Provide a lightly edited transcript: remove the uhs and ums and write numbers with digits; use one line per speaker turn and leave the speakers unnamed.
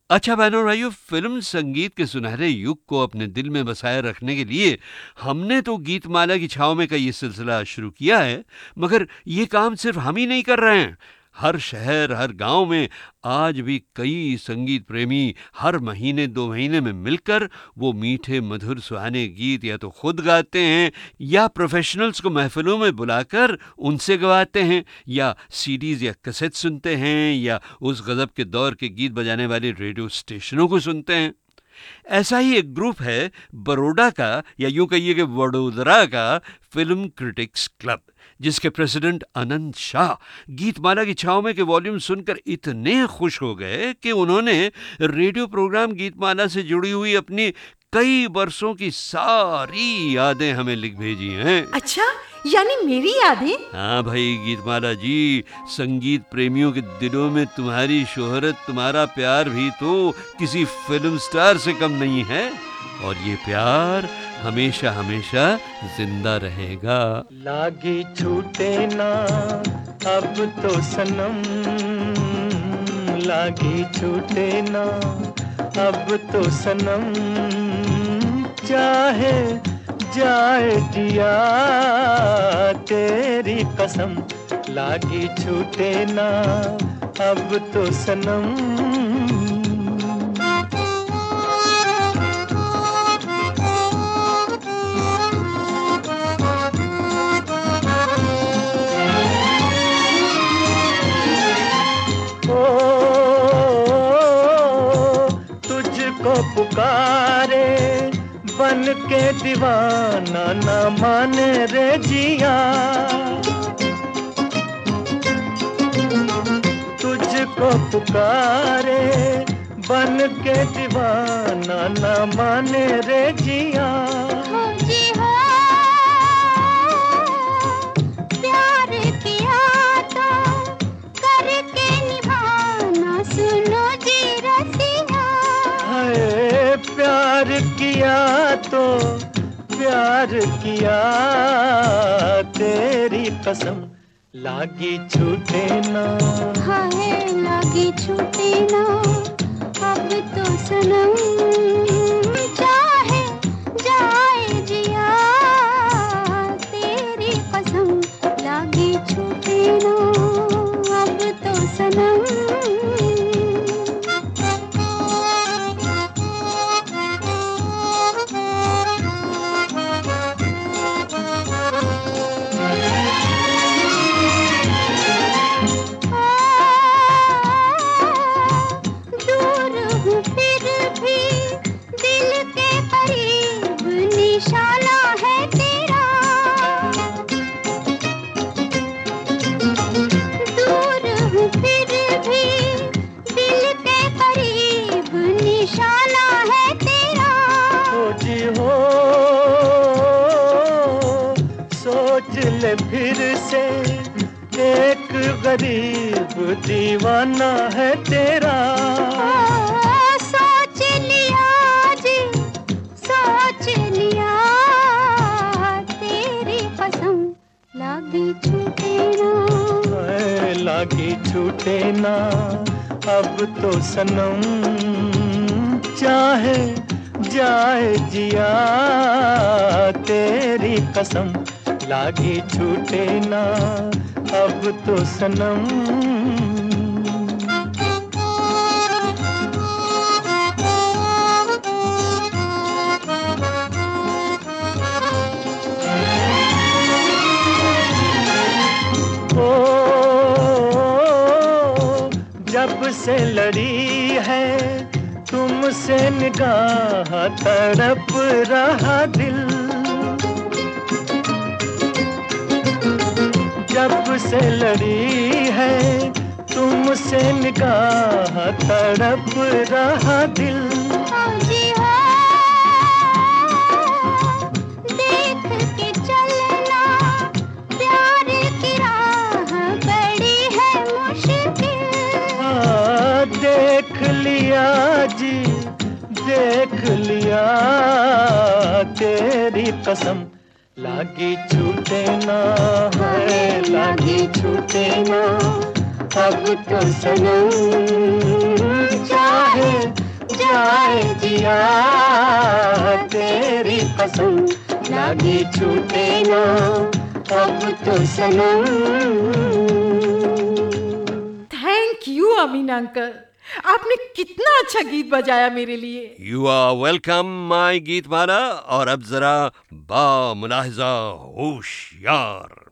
अच्छा बहनों और भाइयों, फिल्म संगीत के सुनहरे युग को अपने दिल में बसाए रखने के लिए हमने तो गीतमाला की छाव में का ये सिलसिला शुरू किया है, मगर ये काम सिर्फ हम ही नहीं कर रहे हैं। हर शहर, हर गांव में आज भी कई संगीत प्रेमी हर महीने 2 महीने में मिलकर वो मीठे मधुर सुहाने गीत या तो खुद गाते हैं या प्रोफेशनल्स को महफिलों में बुलाकर उनसे गवाते हैं, या सीडीज या कैसेट सुनते हैं, या उस गजब के दौर के गीत बजाने वाले रेडियो स्टेशनों को सुनते हैं। ऐसा ही एक ग्रुप है बड़ौदा का, या यूं कहिए कि वडोदरा का फिल्म क्रिटिक्स क्लब, जिसके प्रेसिडेंट अनंत शाह गीतमाला की छाव में के वॉल्यूम सुनकर इतने खुश हो गए कि उन्होंने रेडियो प्रोग्राम गीतमाला से जुड़ी हुई अपनी कई बरसों की सारी यादें हमें लिख भेजी हैं।
अच्छा, यानी मेरी यादें?
हाँ भाई गीतमाला जी, संगीत प्रेमियों के दिलों में तुम्हारी शोहरत, तुम्हारा प्यार भी तो किसी फिल्म स्टार से कम नहीं है, और ये प्यार हमेशा हमेशा जिंदा रहेगा।
लागी छूटे ना अब तो सनम, लागी छूटे ना अब तो सनम, चाहे जाए जिया तेरी कसम, लागी छूटे ना अब तो सनम। पुकारे बन के दीवाना न माने रे जिया, तुझको पुकारे बन के दीवाना न माने रे जिया।
प्यार किया तो करके निभाना, सुनो जी रसिया।
प्यार किया तो प्यार किया तेरी कसम, लागी छूटे ना,
हाय लागी छूटे ना अब तो सनम, चाहे जाए जिया तेरी कसम, लागी छूटे ना अब तो सनम।
फिर से एक गरीब दीवाना है तेरा,
सोच लिया जी सोच लिया तेरी कसम, लागी छूटे ना,
लागी छूटे ना अब तो सनम, चाहे जाए जिया तेरी कसम, लागी छूटे ना अब तो सनम। ओ जब से लड़ी है तुमसे निगाह, तड़प रहा दिल, जब से लड़ी है तुमसे निगाह, तड़प रहा दिल।
देख के चलना प्यार की राह बड़ी है मुश्किल,
देख लिया जी देख लिया तेरी कसम, लागी छूटे ना है, लागी छूटे ना अब तो सनम, चाहे पिया तेरी कसम लागे छूटे ना अब तो सनम।
थैंक यू अमीन अंकल, आपने कितना अच्छा गीत बजाया मेरे लिए।
You are welcome my Geetmala. और अब जरा बा मुलाहिजा होशियार।